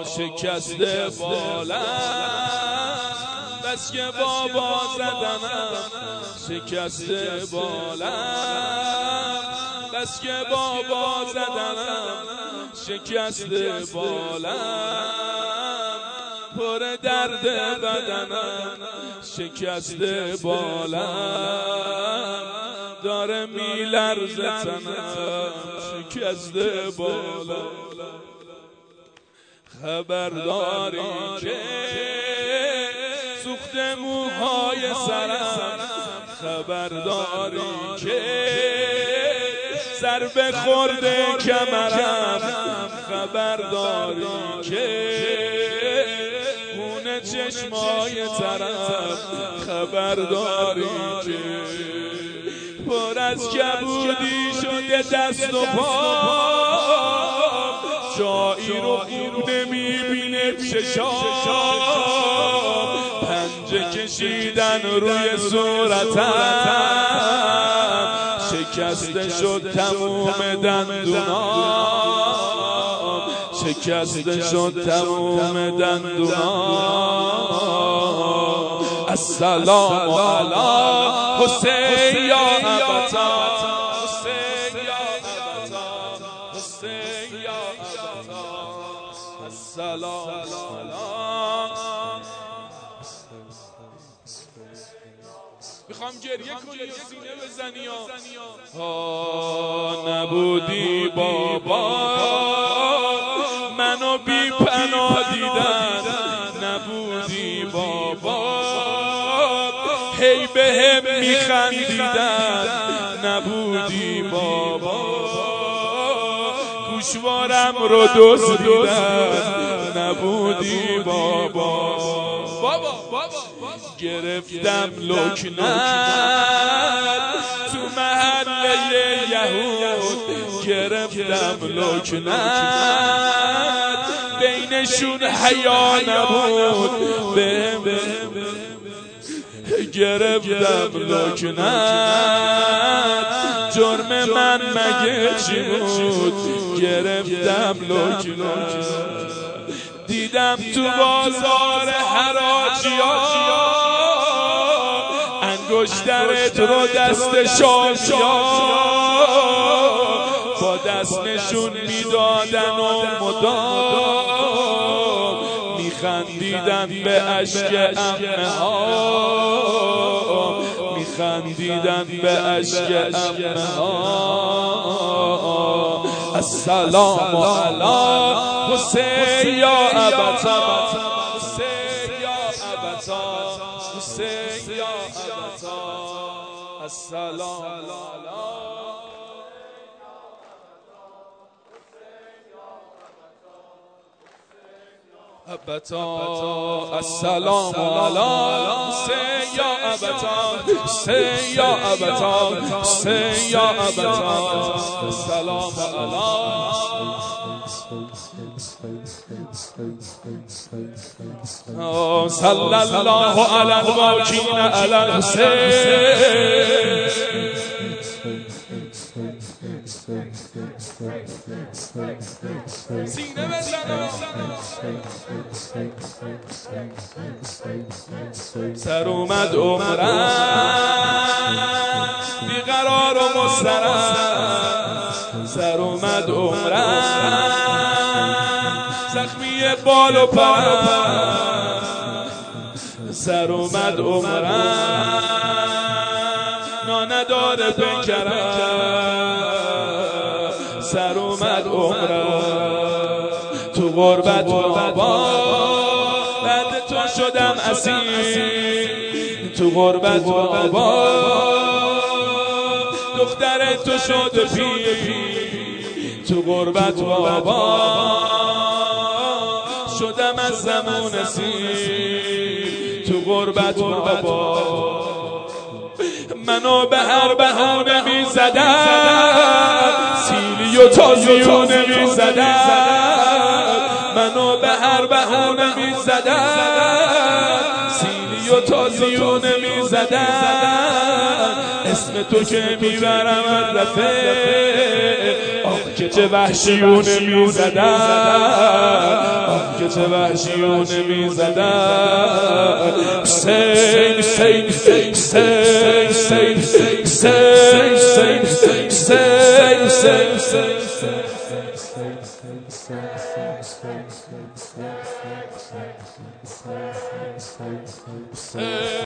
شکسته بالم بس که بابا زدنم شکسته بالم بس که بابا زدنم شکسته بالم پر درد بدنم شکسته بالم داره میلرزه تنم شکسته بالم خبرداری که سوخت موهای سرم خبرداری که ضربه خورده کمرم خبرداری که خون چشمای ترم خبرداری که پر از کبودی شده دست و پا جایی رو خوب نمیبینه چشام پنجه کشیدن روی صورتم شکسته شد تموم دندونام شکسته شد تموم دندونام السلام علی حسین یا ابتا حسین یا ابتا حسین یا ابتا السلام میخوام گریه کنی و سینه بزنی ها نبودی بابا منو بی پناه دیدن نبودی بابا هی به هم میخندیدن نبودی بابا گوشوارم رو دزدیدن نبودی بابا گرفتم لکنت تو محله یهود گرفتم لکنت بینشون حیا نبود گرفتم لکنت جرم من مگه چی بود گرفتم لکنت دیدم تو بازار حراجیا انگشترت رو دست شامیا با دست نشون میدادن و مدام میخندیدن به اشک عمه ها میخندیدن به اشک عمه ها السلام علی حسین یا ابتا حسین یا ابتا حسین یا ابتا السلام علی ابتا السلام علی حسین یا ابتا حسین یا ابتا حسین یا ابتا السلام علی صلی الله علی الباکین علی الحسین سینه بزنم سر اومد عمرم بیقرار و مضطرب سر اومد عمرم زخمی بال و پرم سر اومد عمرم نداره بکرم سر اومد عمرم تو غربت بابا بعد تو شدم اسیر تو غربت بابا دختر تو شد پیر تو غربت بابا شدم از زمان سیر تو غربت بابا منو به هر بهانه میزدن سیلی و تازیونه میزدن منو به هر بهانه میزدن سیلی و تازیونه میزدن اسم تو که میبرم رفه آخ که چه وحشیونه میزدن آخ که چه وحشیونه میزدن حسین حسین حسین حسین حسین حسین